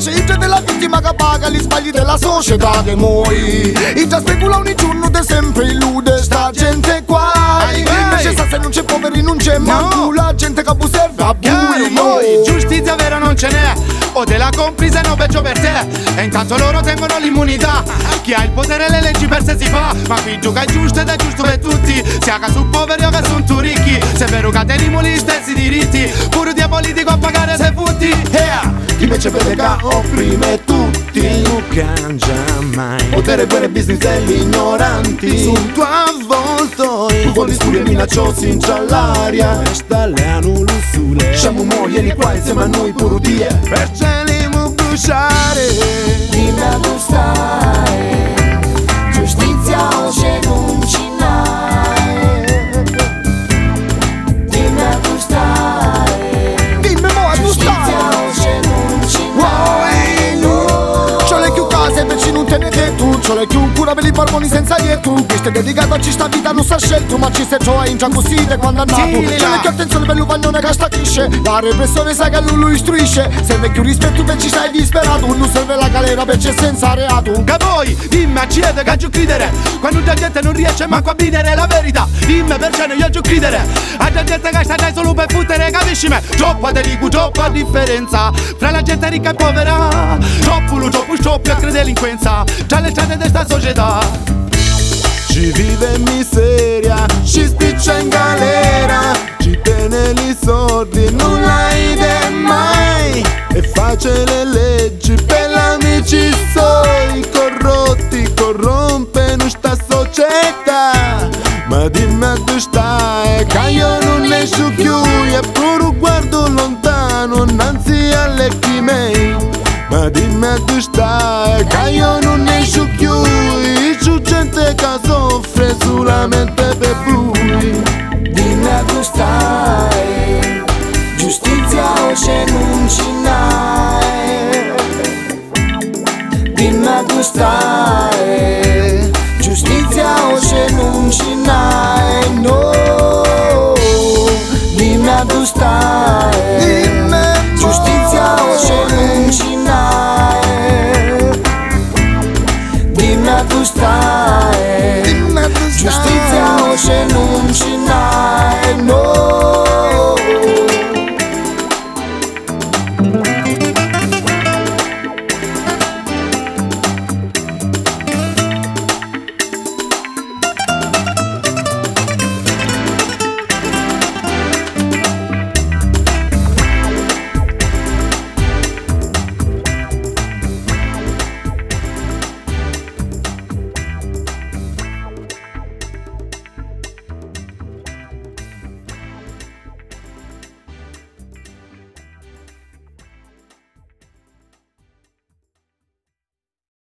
c'è il della vittima che paga gli sbagli della società che muoio. I già specula ogni giorno te sempre illude sta gente qua. Invece sta se non c'è poveri non c'è manco la gente che serve a buio. Giustizia vera non ce n'è, o della complice no peggio per te. E intanto loro tengono l'immunità. Chi ha il potere le leggi per sé si fa. Ma qui gioca il giusto ed è giusto per tutti, sia che su poveri o che su tu ricchi. Se è vero che teniamo gli stessi diritti, pure dia politico a pagare se futti. Chi invece vede che opprime tutti non cangia mai. potere, guerra e business degli ignoranti. Sul tuo avvoltoio Con gli scuri e minacciosi in già l'aria. Stallano l'ussule. Siamo mogli qua insieme a noi pure die. Per cieli mu bruciare. Dimmi a dove stai, giustizia o se non ci n'hai. Dimmi a dove stai, Dimmi mo a tu giustizia stai. o se non ci n'hai. C'ho le più case invece non te ne che tu. C'ho le più pure per i polmoni senza tu. Questo è dedicato a ci sta vita non sta scelto. Ma ci sei gioia in già così te quando è nato. C'ho le più attenzione per l'upagnone che sta cresce. La repressione sa che lui istruisce. Serve più rispetto per ci sei disperato. Non serve la galera per c'è senza reato. Che voi, dimmi a ciede che giù cridere. Quando la gente non riesce manco a bidere la verità. Dimmi per ce ne io giù cridere. A la gente che sta dai solo per fottere, capisci me? Troppa deligu, troppa differenza fra la gente ricca e povera. Troppo a delinquenza tra le strade di sta società. Ci vive in miseria, ci spiccia in galera, ci tiene i soldi, non la idea mai. E face le leggi per l'amici suoi, corrotti, corrompono sta società. Ma dimmi a dove stai, che io non esco più, eppure guardo lontano, innanzi alle chimei. Ma dimmi a dove stai, che io non esco più, c'è gente che soffre solamente per lui. Dimmi a dove stai, giustizia o se non ci n'hai. Dimmi a dove stai, giustizia o se non ci n'hai.